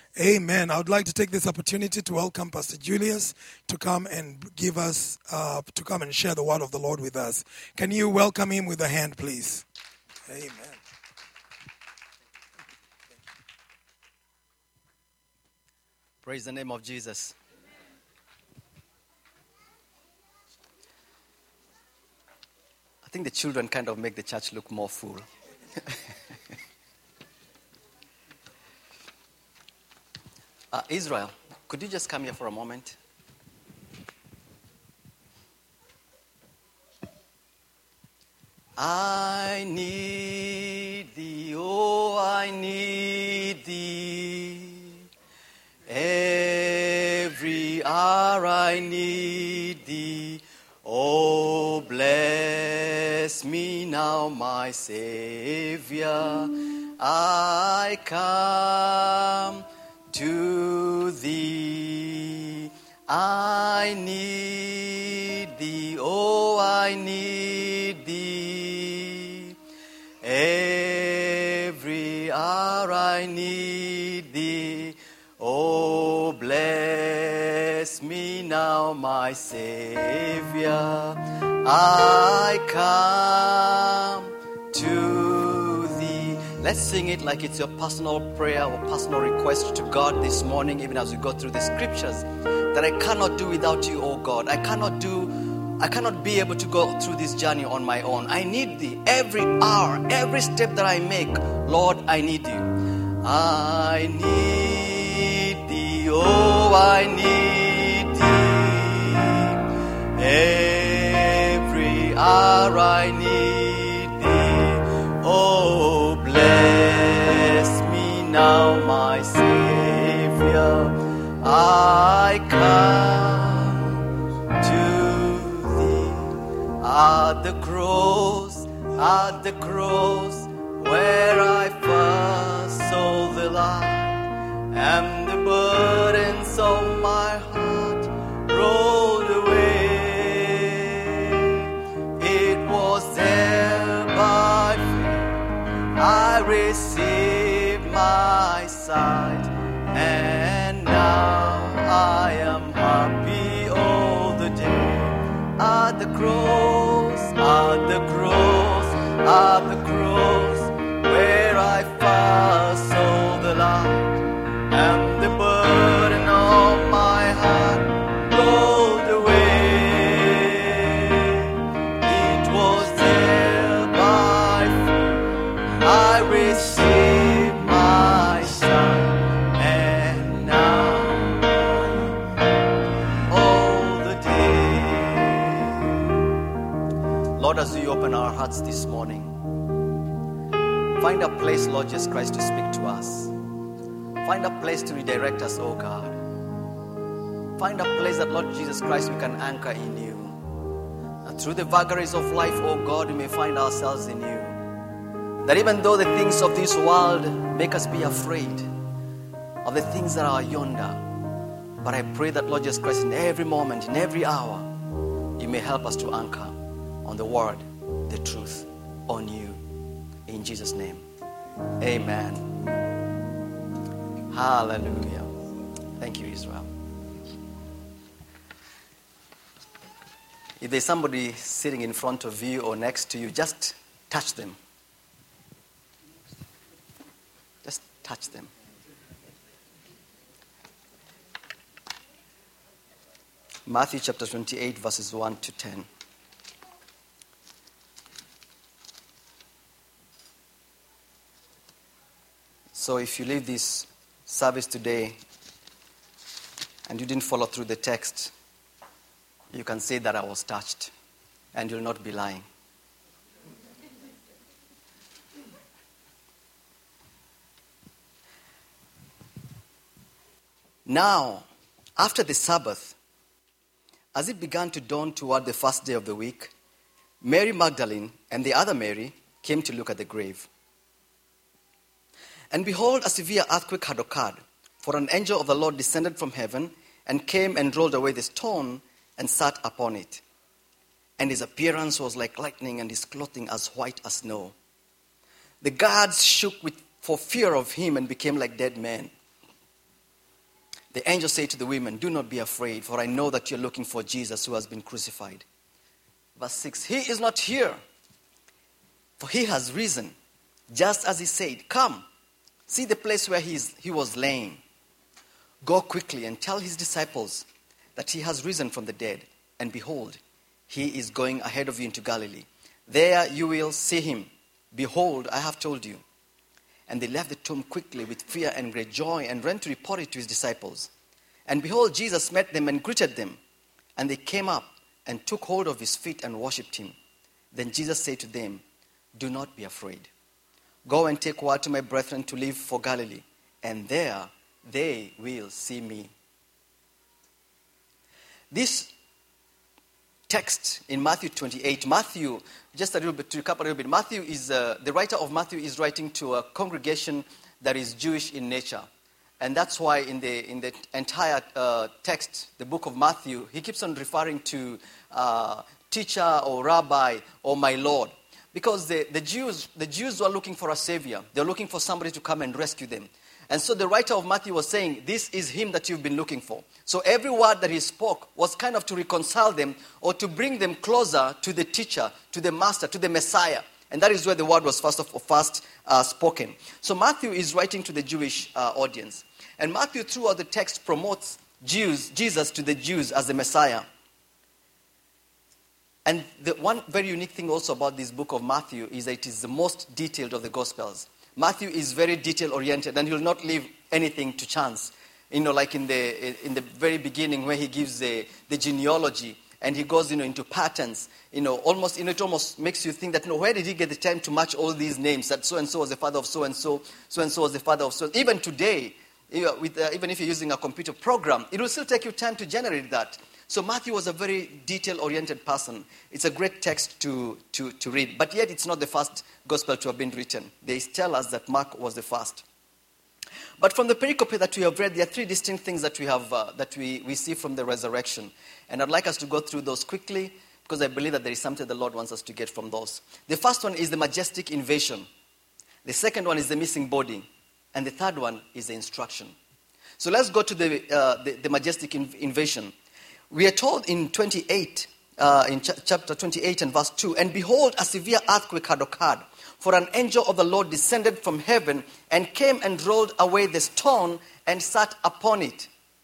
Amen. I would like to take this opportunity to welcome Pastor Julius to come and to come and share the word of the Lord with us. Can you welcome him with a hand, please? Amen. Praise the name of Jesus. I think the children kind of make the church look more full. Israel, could you just come here for a moment? I need thee, oh, I need thee. Every hour I need thee. Oh, bless me now, my Savior. I come to thee. I need thee, oh, I need thee. Every hour I need thee. Oh, bless me now, my Savior. I come to thee. Let's sing it like it's your personal prayer or personal request to God this morning, even as we go through the scriptures, that I cannot do without you, oh God. I cannot be able to go through this journey on my own. I need thee every hour, every step that I make. Lord, I need you. I need thee, oh, I need thee. Every hour I need thee. Oh, bless me now, my Savior. I come to thee. At the cross, where I first saw the light, and the burdens of my heart rolled away. It was there by faith I received my sight, and now I am happy all the day. At the cross, where I first saw the light, and the burden of my heart rolled away. It was there by faith I received my sight, and now all the day. Lord, as we open our hearts this morning, find a place, Lord Jesus Christ, to speak to us. Find a place to redirect us, oh God. Find a place that, Lord Jesus Christ, we can anchor in you. That through the vagaries of life, oh God, we may find ourselves in you. That even though the things of this world make us be afraid of the things that are yonder, but I pray that, Lord Jesus Christ, in every moment, in every hour, you may help us to anchor on the word, the truth, on you. In Jesus' name, amen. Hallelujah. Thank you, Israel. If there's somebody sitting in front of you or next to you, just touch them. Just touch them. Matthew chapter 28, verses 1 to 10. So if you leave this service today and you didn't follow through the text, you can say that I was touched, and you'll not be lying. Now, after the Sabbath, as it began to dawn toward the first day of the week, Mary Magdalene and the other Mary came to look at the grave. And behold, a severe earthquake had occurred, for an angel of the Lord descended from heaven and came and rolled away the stone and sat upon it. And his appearance was like lightning, and his clothing as white as snow. The guards shook for fear of him and became like dead men. The angel said to the women, "Do not be afraid, for I know that you're looking for Jesus who has been crucified." Verse 6, "He is not here, for he has risen, just as he said. Come, see the place where he was laying. Go quickly and tell his disciples that he has risen from the dead. And behold, he is going ahead of you into Galilee. There you will see him. Behold, I have told you." And they left the tomb quickly with fear and great joy and ran to report it to his disciples. And behold, Jesus met them and greeted them. And they came up and took hold of his feet and worshipped him. Then Jesus said to them, "Do not be afraid. Go and take word to my brethren to leave for Galilee, and there they will see me." This text in Matthew 28, just a little bit, to recap a little bit, the writer of Matthew is writing to a congregation that is Jewish in nature. And that's why in the entire text, the book of Matthew, he keeps on referring to teacher or rabbi or my Lord. Because the Jews were looking for a savior. They're looking for somebody to come and rescue them. And so the writer of Matthew was saying, this is him that you've been looking for. So every word that he spoke was kind of to reconcile them or to bring them closer to the teacher, to the master, to the Messiah. And that is where the word was first spoken. So Matthew is writing to the Jewish audience. And Matthew, throughout the text, promotes Jesus to the Jews as the Messiah. And the one very unique thing also about this book of Matthew is that it is the most detailed of the Gospels. Matthew is very detail-oriented, and he will not leave anything to chance. Like in the very beginning where he gives the genealogy, and he goes, into patterns. It almost makes you think that, where did he get the time to match all these names? That so-and-so was the father of so-and-so, so-and-so was the father of so. Even today, even if you're using a computer program, it will still take you time to generate that. So Matthew was a very detail-oriented person. It's a great text to read, but yet it's not the first gospel to have been written. They tell us that Mark was the first. But from the pericope that we have read, there are three distinct things that we see from the resurrection. And I'd like us to go through those quickly, because I believe that there is something the Lord wants us to get from those. The first one is the majestic invasion. The second one is the missing body. And the third one is the instruction. So let's go to the majestic invasion. We are told in 28, in chapter 28 and verse 2, "And behold, a severe earthquake had occurred, for an angel of the Lord descended from heaven and came and rolled away the stone and sat upon it."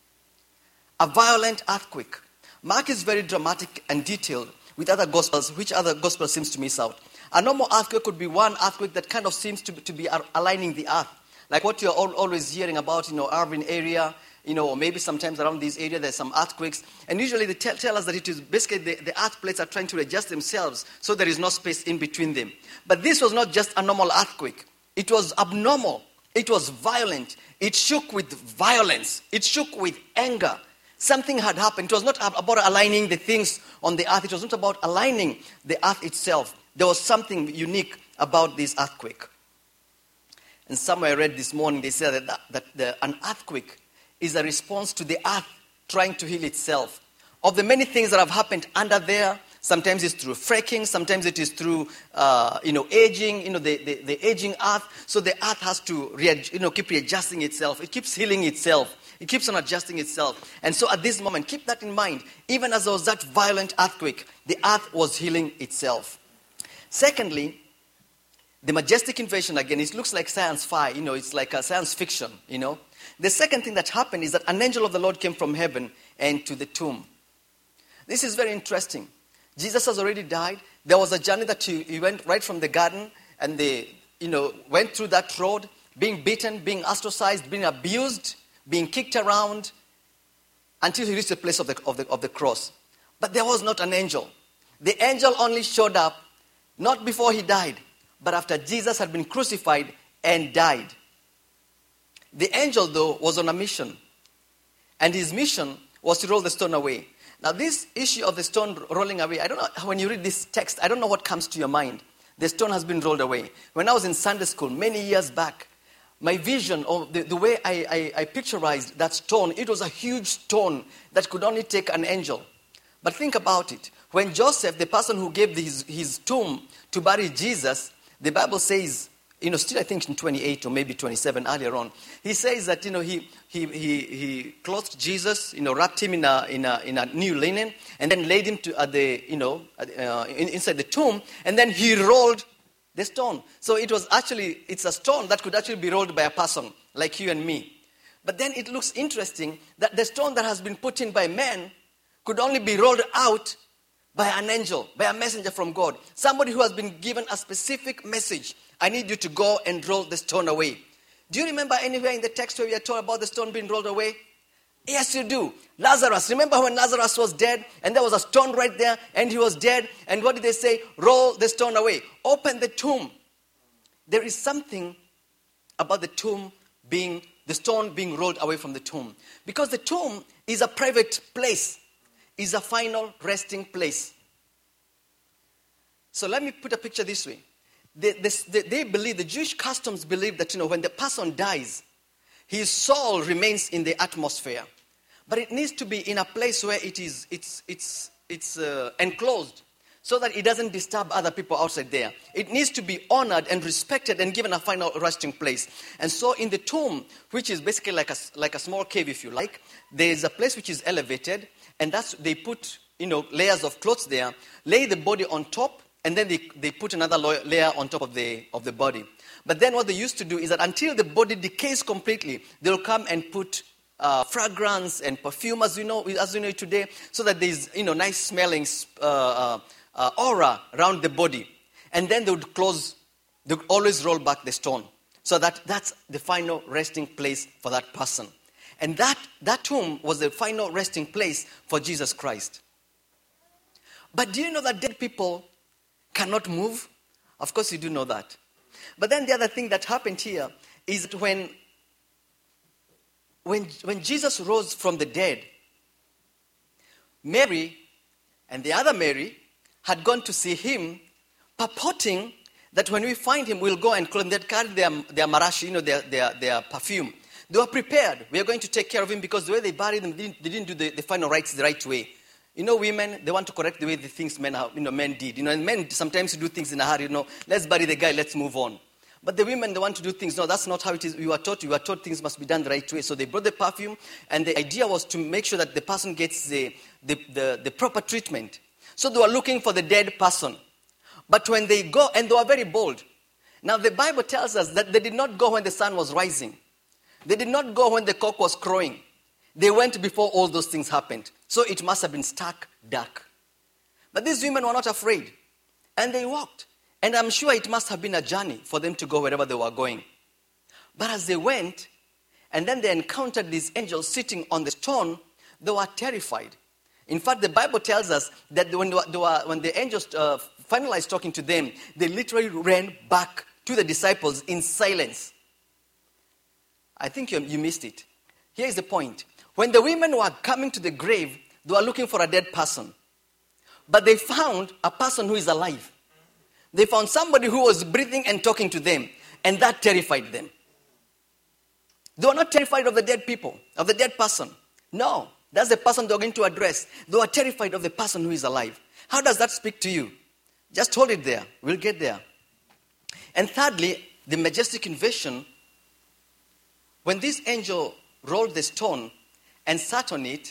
A violent earthquake. Mark is very dramatic and detailed with other gospels, which other gospel seems to miss out. A normal earthquake could be one earthquake that kind of seems to be aligning the earth. Like what you're always hearing about, Irvine area, or maybe sometimes around this area there's some earthquakes. And usually they tell us that it is basically the earth plates are trying to adjust themselves so there is no space in between them. But this was not just a normal earthquake. It was abnormal. It was violent. It shook with violence. It shook with anger. Something had happened. It was not about aligning the things on the earth. It was not about aligning the earth itself. There was something unique about this earthquake. And somewhere I read this morning, they said that an earthquake is a response to the earth trying to heal itself. Of the many things that have happened under there, sometimes it's through fracking, sometimes it is through, aging, the aging earth. So the earth has to, keep readjusting itself. It keeps healing itself. It keeps on adjusting itself. And so at this moment, keep that in mind. Even as there was that violent earthquake, the earth was healing itself. Secondly, the majestic invasion, again, it looks like sci-fi, it's like a science fiction, The second thing that happened is that an angel of the Lord came from heaven and to the tomb. This is very interesting. Jesus has already died. There was a journey that he went right from the garden, and they, went through that road, being beaten, being ostracized, being abused, being kicked around, until he reached the place of the cross. But there was not an angel. The angel only showed up, not before he died, but after Jesus had been crucified and died. The angel, though, was on a mission. And his mission was to roll the stone away. Now, this issue of the stone rolling away, I don't know, when you read this text, I don't know what comes to your mind. The stone has been rolled away. When I was in Sunday school many years back, my vision, or the way I picturized that stone, it was a huge stone that could only take an angel. But think about it. When Joseph, the person who gave his tomb to bury Jesus, the Bible says, still I think in 28 or maybe 27 earlier on, he says that, he clothed Jesus, wrapped him in a new linen, and then laid him inside the tomb, and then he rolled the stone. So it's a stone that could actually be rolled by a person like you and me. But then it looks interesting that the stone that has been put in by man could only be rolled out by an angel, by a messenger from God. Somebody who has been given a specific message. I need you to go and roll the stone away. Do you remember anywhere in the text where we are told about the stone being rolled away? Yes, you do. Lazarus. Remember when Lazarus was dead and there was a stone right there and he was dead? And what did they say? Roll the stone away. Open the tomb. There is something about the stone being rolled away from the tomb. Because the tomb is a private place, is a final resting place. So let me put a picture this way. They believe, the Jewish customs believe that, when the person dies, his soul remains in the atmosphere. But it needs to be in a place where it's enclosed so that it doesn't disturb other people outside there. It needs to be honored and respected and given a final resting place. And so in the tomb, which is basically like a small cave, if you like, there is a place which is elevated, and they put, layers of clothes there, lay the body on top, and then they put another layer on top of the body. But then what they used to do is that until the body decays completely, they'll come and put fragrance and perfume, as you know today, so that there's nice smelling aura around the body. And then they would always roll back the stone. So that's the final resting place for that person. And that tomb was the final resting place for Jesus Christ. But do you know that dead people cannot move? Of course you do know that. But then the other thing that happened here is that when Jesus rose from the dead, Mary and the other Mary had gone to see him, purporting that when we find him, we'll go and clothe him. They'd carried their marashi, their perfume. They were prepared. We are going to take care of him because the way they buried him, they didn't do the final rites the right way. Women, they want to correct the way the things men did. And men sometimes do things in a hurry. Let's bury the guy, let's move on. But the women, they want to do things. No, that's not how it is. You were taught things must be done the right way. So they brought the perfume, and the idea was to make sure that the person gets the proper treatment. So they were looking for the dead person. But when they go, and they were very bold. Now the Bible tells us that they did not go when the sun was rising. They did not go when the cock was crowing. They went before all those things happened. So it must have been stark dark. But these women were not afraid. And they walked. And I'm sure it must have been a journey for them to go wherever they were going. But as they went, and then they encountered these angels sitting on the stone, they were terrified. In fact, the Bible tells us that when the angels finalized talking to them, they literally ran back to the disciples in silence. I think you missed it. Here's the point. When the women were coming to the grave, they were looking for a dead person. But they found a person who is alive. They found somebody who was breathing and talking to them. And that terrified them. They were not terrified of the dead people, of the dead person. No, that's the person they were going to address. They were terrified of the person who is alive. How does that speak to you? Just hold it there. We'll get there. And thirdly, the majestic invasion. When this angel rolled the stone and sat on it,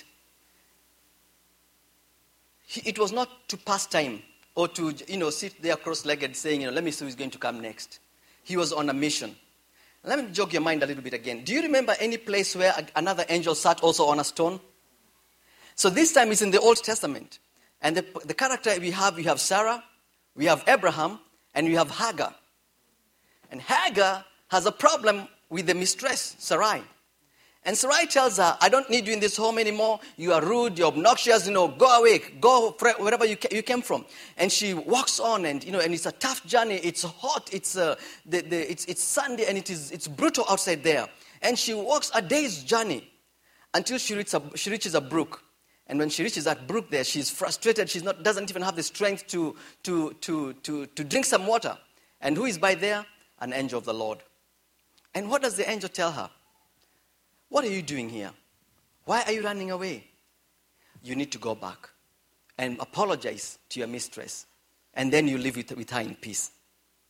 it was not to pass time or to, sit there cross-legged saying, let me see who's going to come next. He was on a mission. Let me jog your mind a little bit again. Do you remember any place where another angel sat also on a stone? So this time it's in the Old Testament. And the character we have Sarah, we have Abraham, and we have Hagar. And Hagar has a problem with the mistress, Sarai. And Sarai tells her, I don't need you in this home anymore. You are rude, you're obnoxious, go away, go wherever you came from. And she walks on, and it's a tough journey. It's hot, it's Sunday, and it's brutal outside there. And she walks a day's journey until she reaches a brook. And when she reaches that brook there, she's frustrated. She doesn't even have the strength to drink some water. And who is by there? An angel of the Lord. And what does the angel tell her? What are you doing here? Why are you running away? You need to go back and apologize to your mistress. And then you live with her in peace.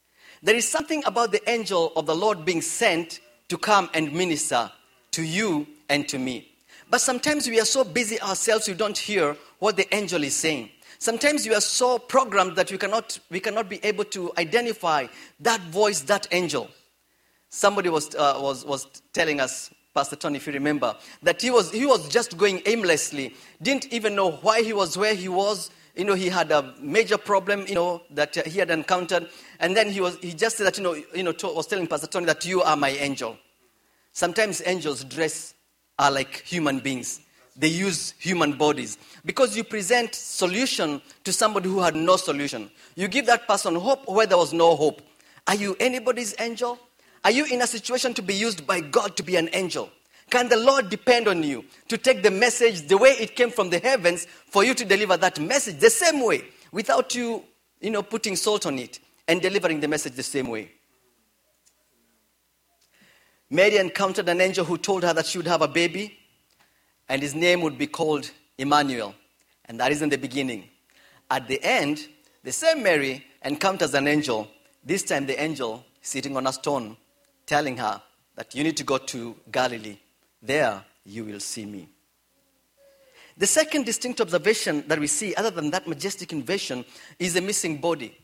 There is something about the angel of the Lord being sent to come and minister to you and to me. But sometimes we are so busy ourselves, we don't hear what the angel is saying. Sometimes we are so programmed that we cannot be able to identify that voice, that angel. Somebody was telling us, Pastor Tony, if you remember, that he was just going aimlessly, didn't even know why he was where he was. He had a major problem, that he had encountered, and then he just said that, was telling Pastor Tony that you are my angel. Sometimes angels are like human beings. They use human bodies. Because you present solution to somebody who had no solution. You give that person hope where there was no hope. Are you anybody's angel? Are you in a situation to be used by God to be an angel? Can the Lord depend on you to take the message the way it came from the heavens for you to deliver that message the same way without you, putting salt on it and delivering the message the same way? Mary encountered an angel who told her that she would have a baby and his name would be called Emmanuel. And that is in the beginning. At the end, the same Mary encounters an angel, this time the angel sitting on a stone, telling her that you need to go to Galilee. There you will see me. The second distinct observation that we see, other than that majestic invasion, is a missing body.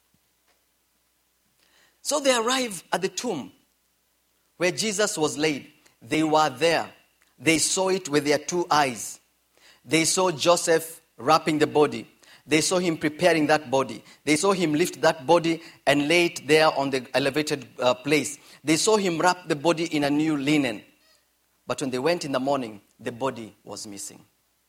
So they arrive at the tomb where Jesus was laid. They were there. They saw it with their two eyes. They saw Joseph wrapping the body. They saw him preparing that body. They saw him lift that body and lay it there on the elevated place. They saw him wrap the body in a new linen. But when they went in the morning, the body was missing.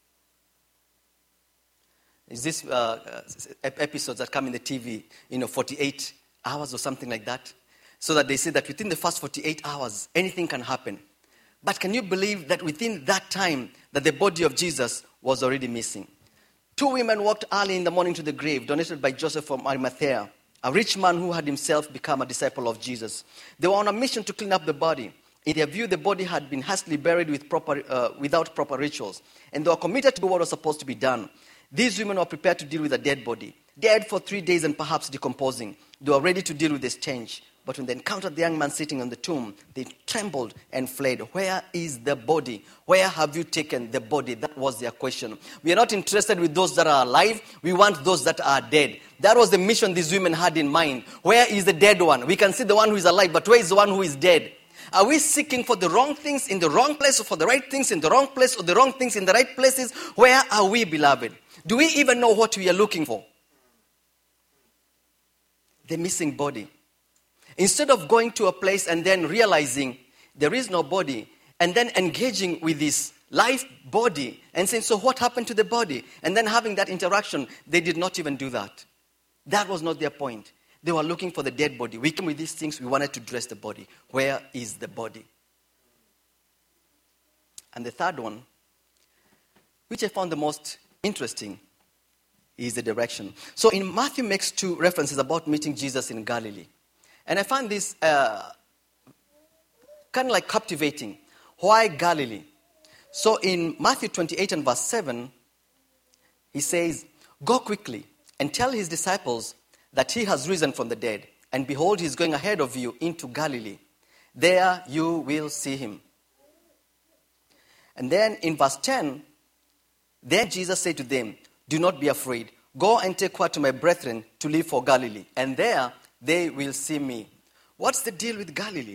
Is this episodes that come in the TV, 48 hours or something like that? So that they say that within the first 48 hours, anything can happen. But can you believe that within that time, that the body of Jesus was already missing? 2 women walked early in the morning to the grave, donated by Joseph from Arimathea, a rich man who had himself become a disciple of Jesus. They were on a mission to clean up the body. In their view, the body had been hastily buried without proper rituals, and they were committed to do what was supposed to be done. These women were prepared to deal with a dead body, dead for 3 days and perhaps decomposing. They were ready to deal with this change. But when they encountered the young man sitting on the tomb, they trembled and fled. Where is the body? Where have you taken the body? That was their question. We are not interested with those that are alive. We want those that are dead. That was the mission these women had in mind. Where is the dead one? We can see the one who is alive, but where is the one who is dead? Are we seeking for the wrong things in the wrong place, or for the right things in the wrong place, or the wrong things in the right places? Where are we, beloved? Do we even know what we are looking for? The missing body. Instead of going to a place and then realizing there is no body, and then engaging with this life body and saying, so what happened to the body? And then having that interaction, they did not even do that. That was not their point. They were looking for the dead body. We came with these things, we wanted to dress the body. Where is the body? And the third one, which I found the most interesting, is the direction. So in Matthew makes 2 references about meeting Jesus in Galilee. And I find this kind of like captivating. Why Galilee? So in Matthew 28 and verse 7, he says, "Go quickly and tell his disciples that he has risen from the dead. And behold, he is going ahead of you into Galilee. There you will see him." And then in verse 10, then Jesus said to them, "Do not be afraid. Go and take word to my brethren to leave for Galilee. And there they will see me." What's the deal with Galilee?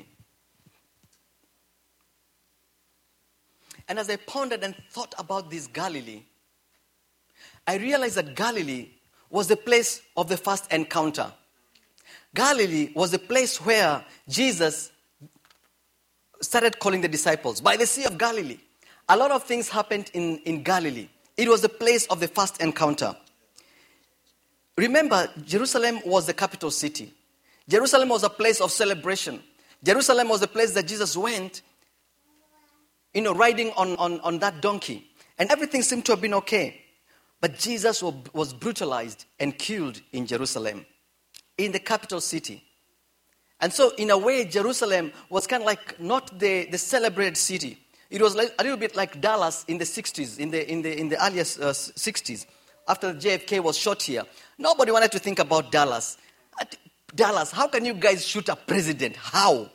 And as I pondered and thought about this Galilee, I realized that Galilee was the place of the first encounter. Galilee was the place where Jesus started calling the disciples. By the Sea of Galilee. A lot of things happened in Galilee. It was the place of the first encounter. Remember, Jerusalem was the capital city. Jerusalem was a place of celebration. Jerusalem was the place that Jesus went, riding on that donkey. And everything seemed to have been okay. But Jesus was brutalized and killed in Jerusalem, in the capital city. And so, in a way, Jerusalem was kind of like not the celebrated city. It was like, a little bit like Dallas in the 60s, in the earliest 60s. After JFK was shot here, nobody wanted to think about Dallas. Dallas, how can you guys shoot a president? How?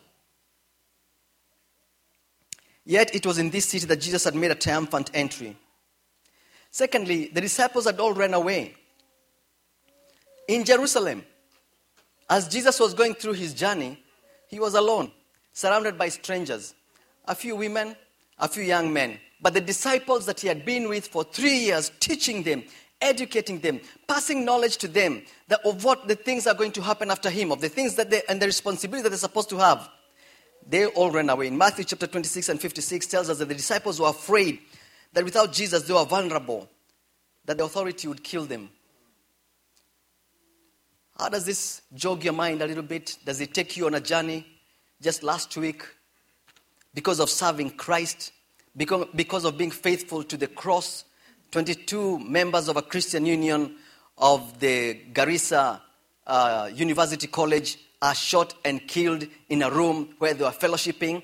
Yet it was in this city that Jesus had made a triumphant entry. Secondly, the disciples had all run away. In Jerusalem, as Jesus was going through his journey, he was alone, surrounded by strangers, a few women, a few young men. But the disciples that he had been with for 3 years, teaching them, educating them, passing knowledge to them of what the things are going to happen after him, of the things that and the responsibility that they're supposed to have, they all ran away. In Matthew chapter 26 and 56 tells us that the disciples were afraid that without Jesus they were vulnerable, that the authority would kill them. How does this jog your mind a little bit? Does it take you on a journey? Just last week, because of serving Christ, because of being faithful to the cross, 22 members of a Christian union of the Garissa University College are shot and killed in a room where they were fellowshipping.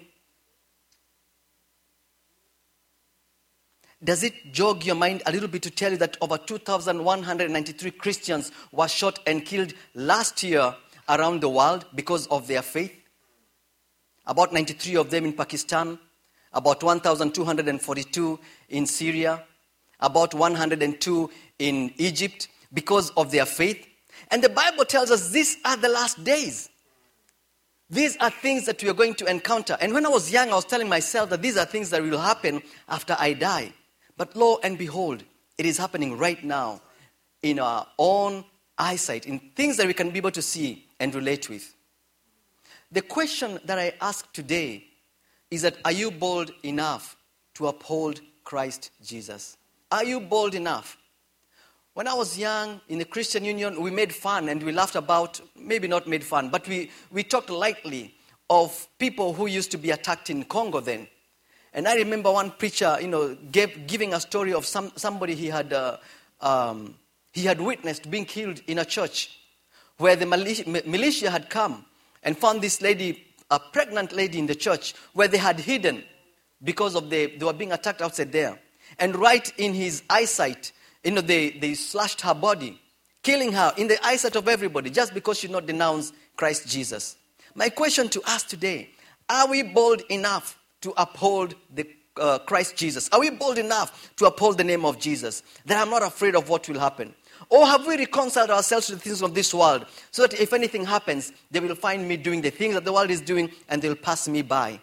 Does it jog your mind a little bit to tell you that over 2,193 Christians were shot and killed last year around the world because of their faith? About 93 of them in Pakistan, about 1,242 in Syria, about 102 in Egypt because of their faith. And the Bible tells us these are the last days. These are things that we are going to encounter. And when I was young, I was telling myself that these are things that will happen after I die. But lo and behold, it is happening right now in our own eyesight, in things that we can be able to see and relate with. The question that I ask today is that, are you bold enough to uphold Christ Jesus? Are you bold enough? When I was young in the Christian Union, we made fun and we laughed about, maybe not made fun, but we talked lightly of people who used to be attacked in Congo then. And I remember one preacher, giving a story of somebody he had witnessed being killed in a church, where the militia had come and found this lady, a pregnant lady in the church, where they had hidden because of they were being attacked outside there. And right in his eyesight, they slashed her body, killing her in the eyesight of everybody, just because she did not denounce Christ Jesus. My question to us today, are we bold enough to uphold the Christ Jesus? Are we bold enough to uphold the name of Jesus, that I'm not afraid of what will happen? Or have we reconciled ourselves to the things of this world, so that if anything happens, they will find me doing the things that the world is doing and they'll pass me by?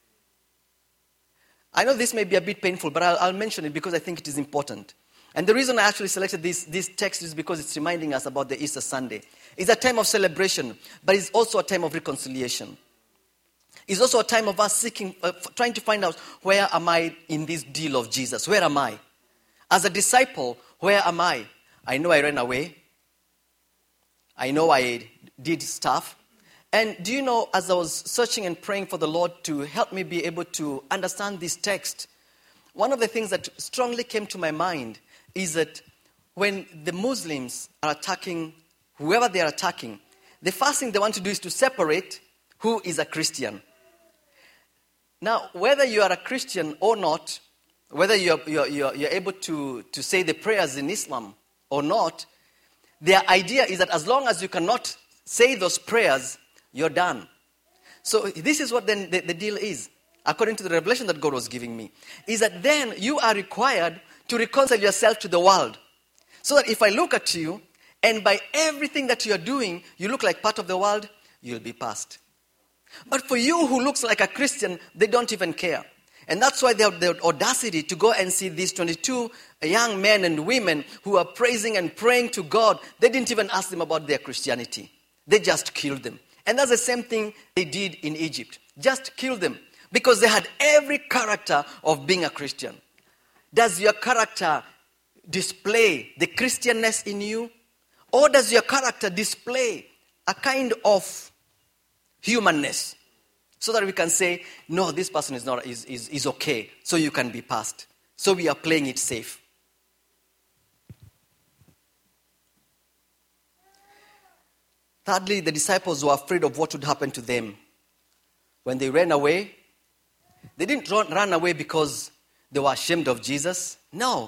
I know this may be a bit painful, but I'll mention it because I think it is important. And the reason I actually selected this text is because it's reminding us about the Easter Sunday. It's a time of celebration, but it's also a time of reconciliation. It's also a time of us seeking, trying to find out, where am I in this deal of Jesus? Where am I? As a disciple, where am I? I know I ran away. I know I did stuff. And do you know, as I was searching and praying for the Lord to help me be able to understand this text, one of the things that strongly came to my mind is that when the Muslims are attacking whoever they are attacking, the first thing they want to do is to separate who is a Christian. Now, whether you are a Christian or not, whether you're able to say the prayers in Islam or not, their idea is that as long as you cannot say those prayers, you're done. So this is what then the deal is, according to the revelation that God was giving me, is that then you are required to reconcile yourself to the world. So that if I look at you, and by everything that you're doing, you look like part of the world, you'll be passed. But for you who looks like a Christian, they don't even care. And that's why they have the audacity to go and see these 22 young men and women who are praising and praying to God. They didn't even ask them about their Christianity. They just killed them. And that's the same thing they did in Egypt. Just kill them. Because they had every character of being a Christian. Does your character display the Christianness in you? Or does your character display a kind of humanness? So that we can say, no, this person is okay, so you can be passed. So we are playing it safe. Thirdly, the disciples were afraid of what would happen to them. When they ran away, they didn't run away because they were ashamed of Jesus. No.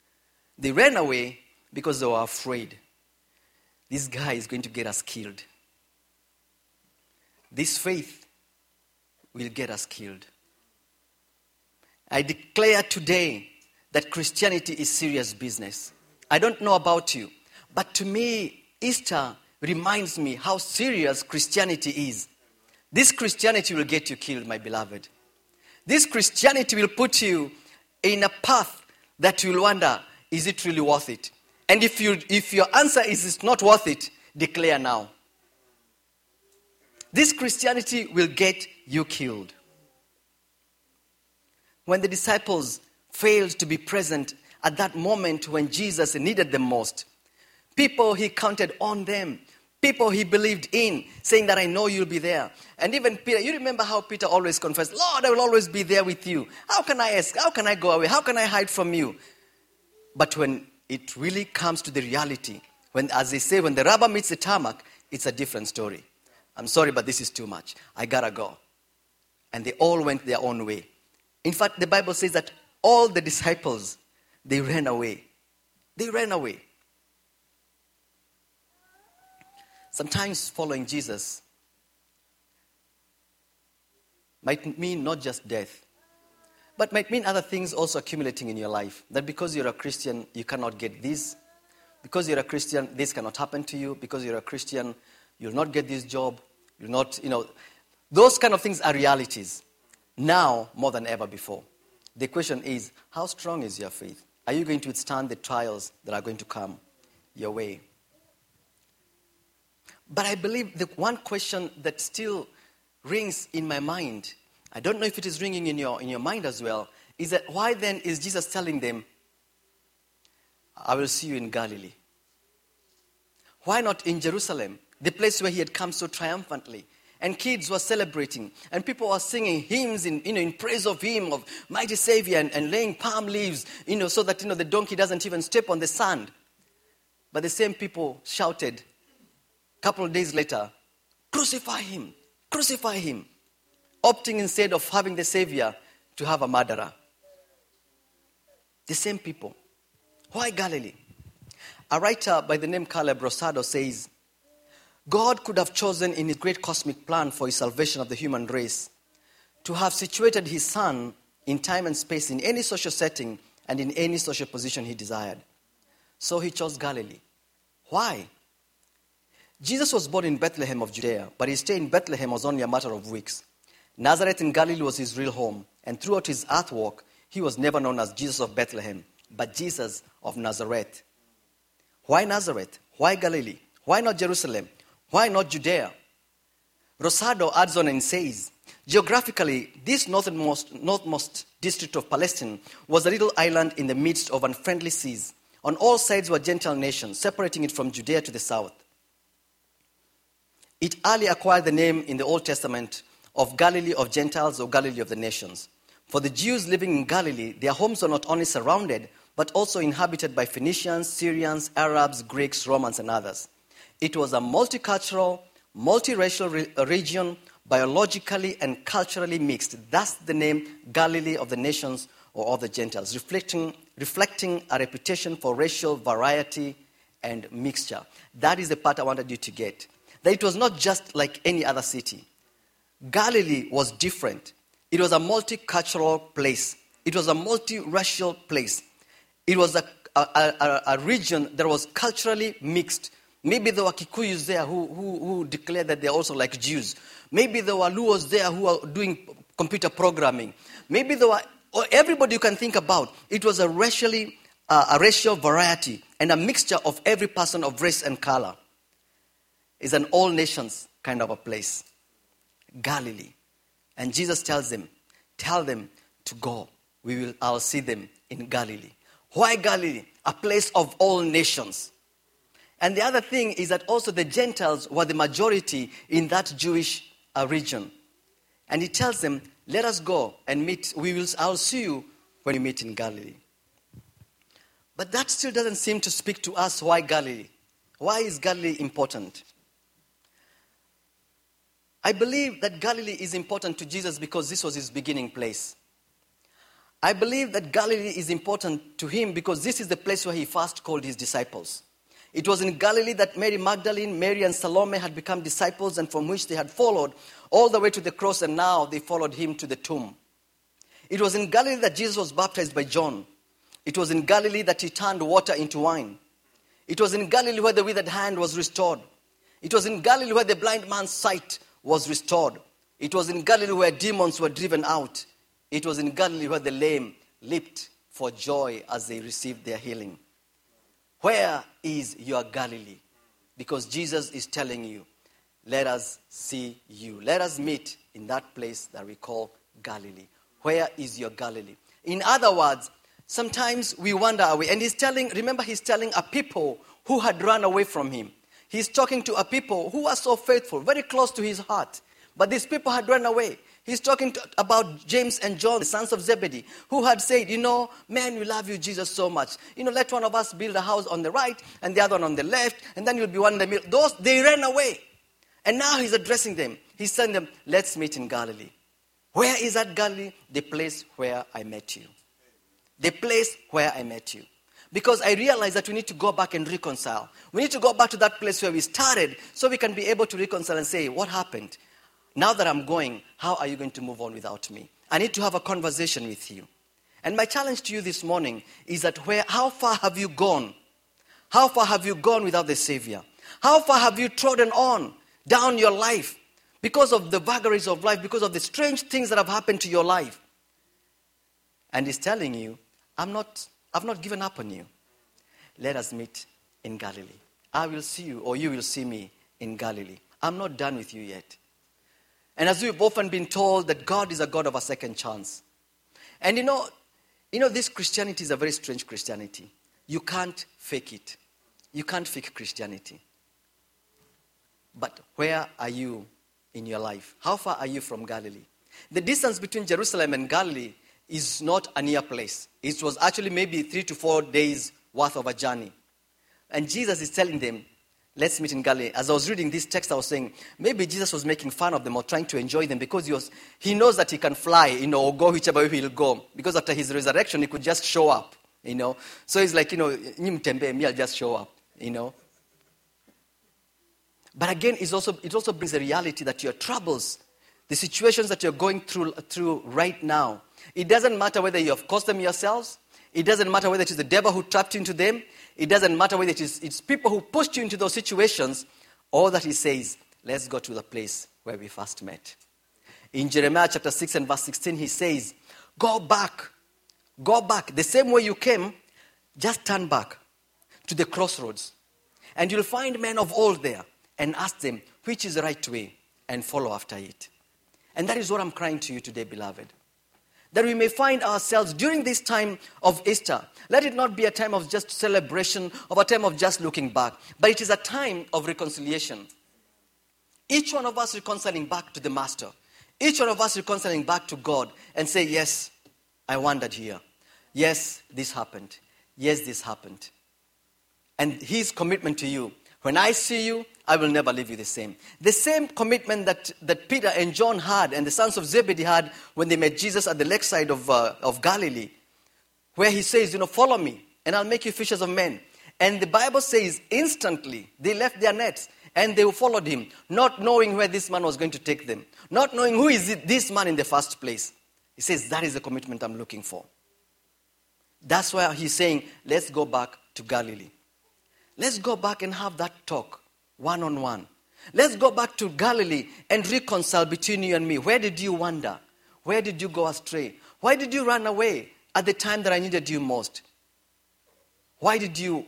They ran away because they were afraid. This guy is going to get us killed. this faith will get us killed. I declare today that Christianity is serious business. I don't know about you, but to me, Easter reminds me how serious Christianity is. This Christianity will get you killed, my beloved. This Christianity will put you in a path that you'll wonder, is it really worth it? And if your answer is it's not worth it, declare now. This Christianity will get you killed. When the disciples failed to be present at that moment when Jesus needed them most, people he counted on them, people he believed in, saying that I know you'll be there. And even Peter, you remember how Peter always confessed, Lord, I will always be there with you. How can I ask? How can I go away? How can I hide from you? But when it really comes to the reality, when, as they say, when the rubber meets the tarmac, it's a different story. I'm sorry, but this is too much. I gotta go. And they all went their own way. In fact, the Bible says that all the disciples, they ran away. They ran away. Sometimes following Jesus might mean not just death, but might mean other things also accumulating in your life. That because you're a Christian, you cannot get this. Because you're a Christian, this cannot happen to you. Because you're a Christian, you'll not get this job. You'll not, those kind of things are realities. Now, more than ever before. The question is, how strong is your faith? Are you going to withstand the trials that are going to come your way? But I believe the one question that still rings in my mind, I don't know if it is ringing in your mind as well, is that why then is Jesus telling them, I will see you in Galilee? Why not in Jerusalem, the place where he had come so triumphantly? And kids were celebrating, and people were singing hymns in praise of him, of mighty Savior, and laying palm leaves, so that the donkey doesn't even step on the sand. But the same people shouted a couple of days later, crucify him, opting instead of having the Savior to have a murderer. The same people. Why Galilee? A writer by the name Caleb Rosado says, God could have chosen in his great cosmic plan for his salvation of the human race to have situated his son in time and space in any social setting and in any social position he desired. So he chose Galilee. Why? Jesus was born in Bethlehem of Judea, but his stay in Bethlehem was only a matter of weeks. Nazareth in Galilee was his real home, and throughout his earth walk, he was never known as Jesus of Bethlehem, but Jesus of Nazareth. Why Nazareth? Why Galilee? Why not Jerusalem? Why not Judea? Rosado adds on and says, geographically, this northmost district of Palestine was a little island in the midst of unfriendly seas. On all sides were Gentile nations, separating it from Judea to the south. It early acquired the name in the Old Testament of Galilee of Gentiles or Galilee of the nations. For the Jews living in Galilee, their homes were not only surrounded, but also inhabited by Phoenicians, Syrians, Arabs, Greeks, Romans, and others. It was a multicultural, multiracial region, biologically and culturally mixed. Thus the name Galilee of the nations or of the Gentiles, reflecting a reputation for racial variety and mixture. That is the part I wanted you to get. That it was not just like any other city. Galilee was different. It was a multicultural place. It was a multiracial place. It was a region that was culturally mixed. Maybe there were Kikuyus there who declared that they're also like Jews. Maybe there were Luos there who are doing computer programming. Maybe there were everybody you can think about. It was a racial variety and a mixture of every person of race and color. It's an all nations kind of a place. Galilee. And Jesus tells them, tell them to go. I'll see them in Galilee. Why Galilee? A place of all nations. And the other thing is that also the Gentiles were the majority in that Jewish region. And he tells them, let us go and meet. I'll see you when we meet in Galilee. But that still doesn't seem to speak to us why Galilee. Why is Galilee important? I believe that Galilee is important to Jesus because this was his beginning place. I believe that Galilee is important to him because this is the place where he first called his disciples. It was in Galilee that Mary Magdalene, Mary and Salome had become disciples, and from which they had followed all the way to the cross, and now they followed him to the tomb. It was in Galilee that Jesus was baptized by John. It was in Galilee that he turned water into wine. It was in Galilee where the withered hand was restored. It was in Galilee where the blind man's sight was restored. It was in Galilee where demons were driven out. It was in Galilee where the lame leaped for joy as they received their healing. Where is your Galilee? Because Jesus is telling you, let us see you. Let us meet in that place that we call Galilee. Where is your Galilee? In other words, sometimes we wander away. And he's telling a people who had run away from him. He's talking to a people who are so faithful, very close to his heart. But these people had run away. He's talking about James and John, the sons of Zebedee, who had said, man, we love you, Jesus, so much. Let one of us build a house on the right and the other one on the left, and then you'll be one in the middle. They ran away. And now he's addressing them. He's telling them, let's meet in Galilee. Where is that Galilee? The place where I met you. The place where I met you. Because I realize that we need to go back and reconcile. We need to go back to that place where we started so we can be able to reconcile and say, what happened? Now that I'm going, how are you going to move on without me? I need to have a conversation with you. And my challenge to you this morning is that how far have you gone? How far have you gone without the Savior? How far have you trodden on down your life because of the vagaries of life, because of the strange things that have happened to your life? And he's telling you, I've not given up on you. Let us meet in Galilee. I will see you, or you will see me in Galilee. I'm not done with you yet. And as we've often been told that God is a God of a second chance. And this Christianity is a very strange Christianity. You can't fake it. You can't fake Christianity. But where are you in your life? How far are you from Galilee? The distance between Jerusalem and Galilee is not a near place. It was actually maybe 3 to 4 days worth of a journey. And Jesus is telling them, let's meet in Galilee. As I was reading this text, I was saying, maybe Jesus was making fun of them or trying to enjoy them because he knows that he can fly, or go whichever way he'll go. Because after his resurrection, he could just show up, So he's like, me, I'll just show up, But again, it also brings the reality that your troubles, the situations that you're going through right now, it doesn't matter whether you have caused them yourselves. It doesn't matter whether it is the devil who trapped you into them. It doesn't matter whether it's people who pushed you into those situations. All that he says, let's go to the place where we first met. In Jeremiah chapter 6 and verse 16, he says, go back, the same way you came, just turn back to the crossroads. And you'll find men of old there and ask them, which is the right way, and follow after it. And that is what I'm crying to you today, beloved. That we may find ourselves during this time of Easter. Let it not be a time of just celebration, of a time of just looking back. But it is a time of reconciliation. Each one of us reconciling back to the Master. Each one of us reconciling back to God and say, yes, I wandered here. Yes, this happened. Yes, this happened. And his commitment to you, when I see you, I will never leave you the same. The same commitment that Peter and John had and the sons of Zebedee had when they met Jesus at the lakeside of Galilee, where he says, follow me and I'll make you fishers of men. And the Bible says instantly they left their nets and they followed him, not knowing where this man was going to take them, not knowing who is this man in the first place. He says, that is the commitment I'm looking for. That's why he's saying, let's go back to Galilee. Let's go back and have that talk, one-on-one. Let's go back to Galilee and reconcile between you and me. Where did you wander? Where did you go astray? Why did you run away at the time that I needed you most? Why did you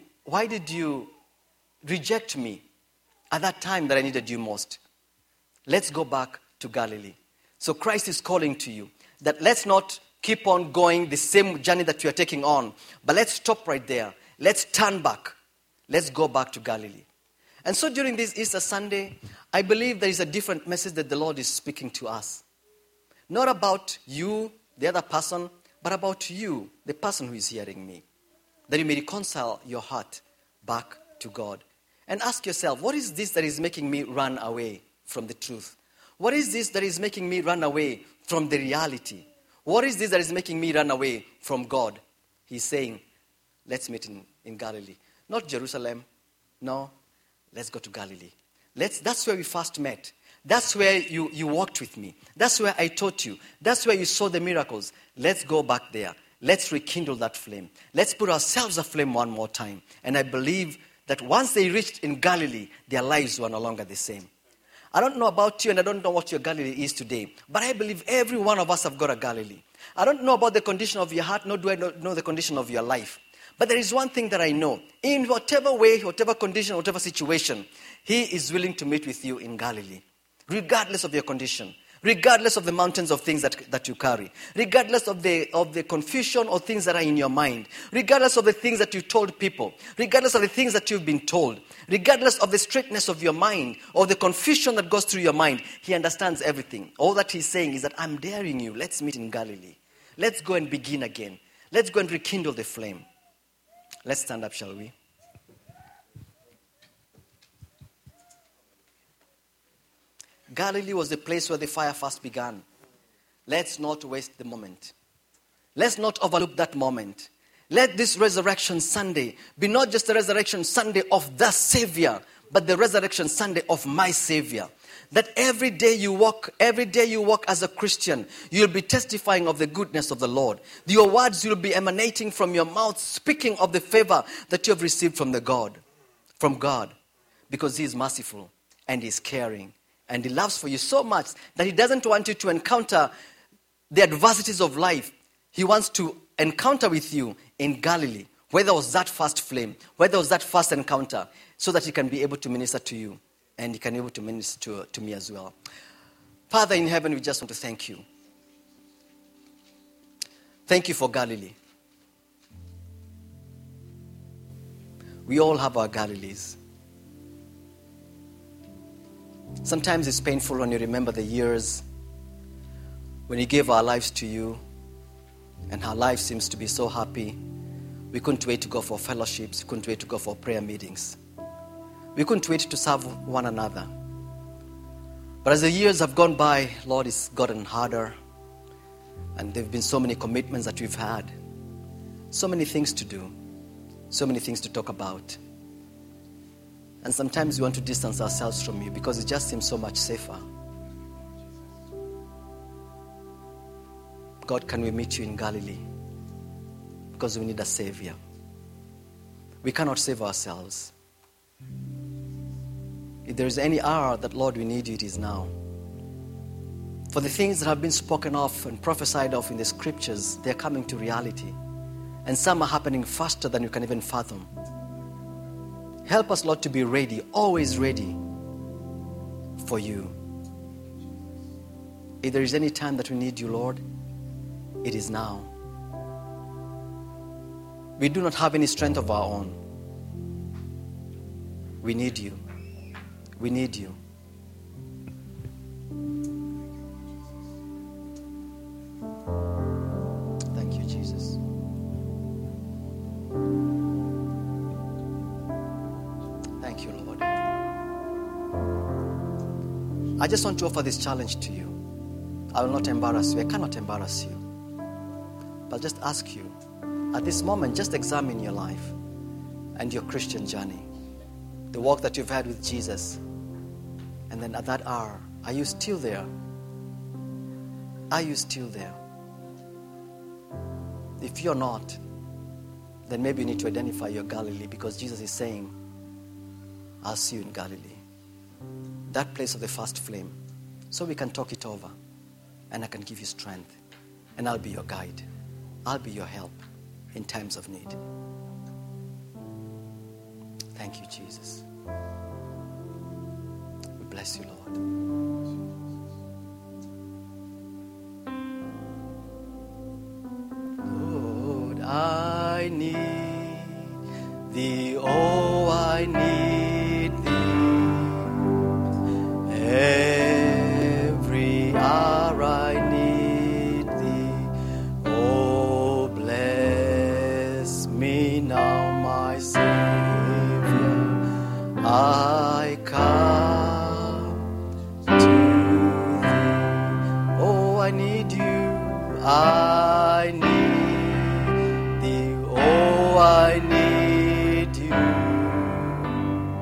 reject me at that time that I needed you most? Let's go back to Galilee. So Christ is calling to you that let's not keep on going the same journey that you are taking on, but let's stop right there. Let's turn back. Let's go back to Galilee. And so during this Easter Sunday, I believe there is a different message that the Lord is speaking to us. Not about you, the other person, but about you, the person who is hearing me. That you may reconcile your heart back to God. And ask yourself, what is this that is making me run away from the truth? What is this that is making me run away from the reality? What is this that is making me run away from God? He's saying, let's meet in Galilee. Not Jerusalem, No, let's go to Galilee. That's where we first met. That's where you walked with me. That's where I taught you. That's where you saw the miracles. Let's go back there. Let's rekindle that flame. Let's put ourselves aflame one more time. And I believe that once they reached in Galilee, their lives were no longer the same. I don't know about you, and I don't know what your Galilee is today, but I believe every one of us have got a Galilee. I don't know about the condition of your heart, nor do I know the condition of your life. But there is one thing that I know. In whatever way, whatever condition, whatever situation, He is willing to meet with you in Galilee, regardless of your condition, regardless of the mountains of things that you carry, regardless of the confusion or things that are in your mind, regardless of the things that you told people, regardless of the things that you've been told, regardless of the straightness of your mind or the confusion that goes through your mind. He understands everything. All that He's saying is that I'm daring you. Let's meet in Galilee. Let's go and begin again. Let's go and rekindle the flame. Let's stand up, shall we? Galilee was the place where the fire first began. Let's not waste the moment. Let's not overlook that moment. Let this Resurrection Sunday be not just the Resurrection Sunday of the Savior, but the Resurrection Sunday of my Savior. That every day you walk as a Christian, you'll be testifying of the goodness of the Lord. Your words will be emanating from your mouth, speaking of the favor that you have received from God. Because He is merciful and He is caring. And He loves for you so much that He doesn't want you to encounter the adversities of life. He wants to encounter with you in Galilee, where there was that first flame, where there was that first encounter, so that He can be able to minister to you and He can be able to minister to me as well. Father in heaven, we just want to thank You. Thank You for Galilee. We all have our Galilees. Sometimes it's painful when you remember the years when we gave our lives to You and our life seems to be so happy. We couldn't wait to go for fellowships. We couldn't wait to go for prayer meetings. We couldn't wait to serve one another. But as the years have gone by, Lord, it's gotten harder. And there have been so many commitments that we've had. So many things to do. So many things to talk about. And sometimes we want to distance ourselves from You because it just seems so much safer. God, can we meet You in Galilee? Because we need a Savior. We cannot save ourselves. If there is any hour that, Lord, we need You, it is now. For the things that have been spoken of and prophesied of in the scriptures, they are coming to reality. And some are happening faster than you can even fathom. Help us, Lord, to be ready, always ready for You. If there is any time that we need You, Lord, it is now. We do not have any strength of our own. We need You. We need You. Thank You, Jesus. Thank You, Lord. I just want to offer this challenge to you. I will not embarrass you. I cannot embarrass you. But I'll just ask you, at this moment, just examine your life and your Christian journey. The walk that you've had with Jesus. And then at that hour, are you still there? Are you still there? If you're not, then maybe you need to identify your Galilee, because Jesus is saying, I'll see you in Galilee. That place of the first flame. So we can talk it over. And I can give you strength. And I'll be your guide. I'll be your help in times of need. Thank You, Jesus. We bless You, Lord. Lord, I need Thee. Oh, I need Thee. Every hour I need Thee. Oh, bless me now, my Savior. I come to Thee. Oh, I need You. I need Thee. Oh, I need You.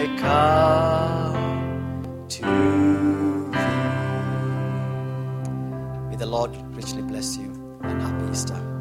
I come to thee. May the Lord richly bless you, and happy Easter.